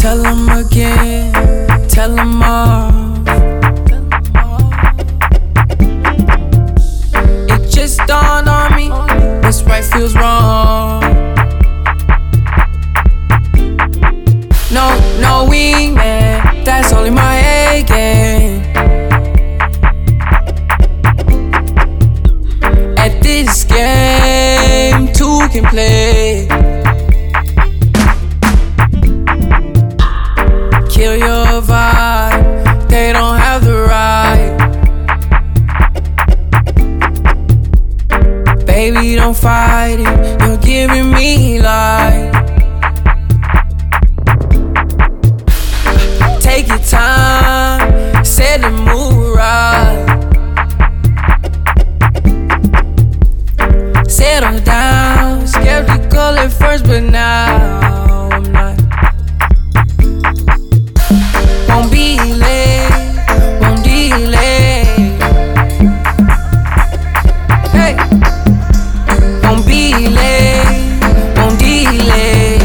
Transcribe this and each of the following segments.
Tell him again, tell him off. It just dawned on me, what's right feels wrong. No wingman, that's only my A game. At this game, two can play. Kill your vibe, they don't have the right. Baby, don't fight it, you're giving me life. Take your time, set the mood right. Settle down, skeptical at first, but now I'm not. Won't be late, won't delay. Hey, won't be late, won't delay.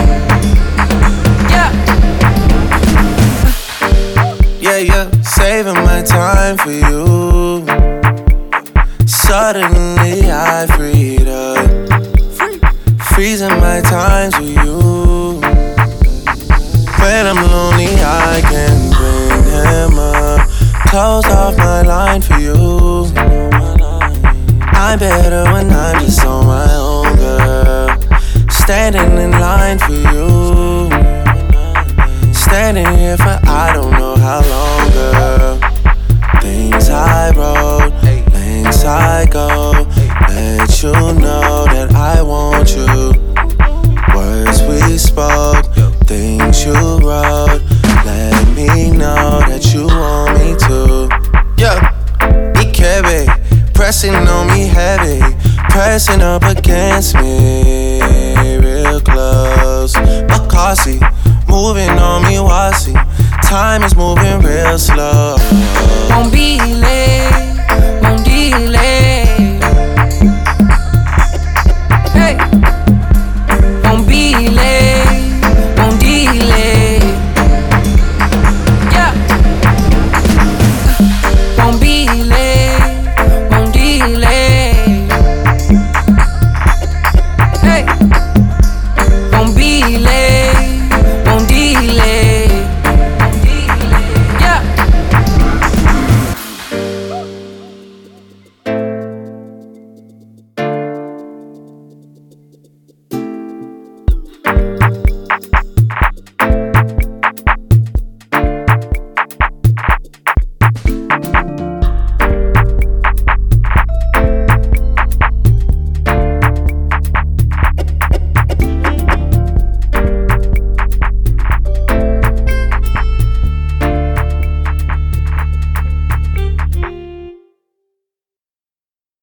Yeah, saving my time for you. Suddenly I freed up, freezing my times with you. When I'm lonely I can bring him up, close off my line for you. I'm better when I'm just on my own, girl. Standing in line for you. Standing here for I don't know how long, girl. Things I wrote, things I go. Let you know that I want you. Words we spoke, things you wrote. Let me know that you want me to. Yeah, Ikebe, pressing on me heavy, pressing up against me, real close. Makasi, moving on me, wasi. Time is moving real slow.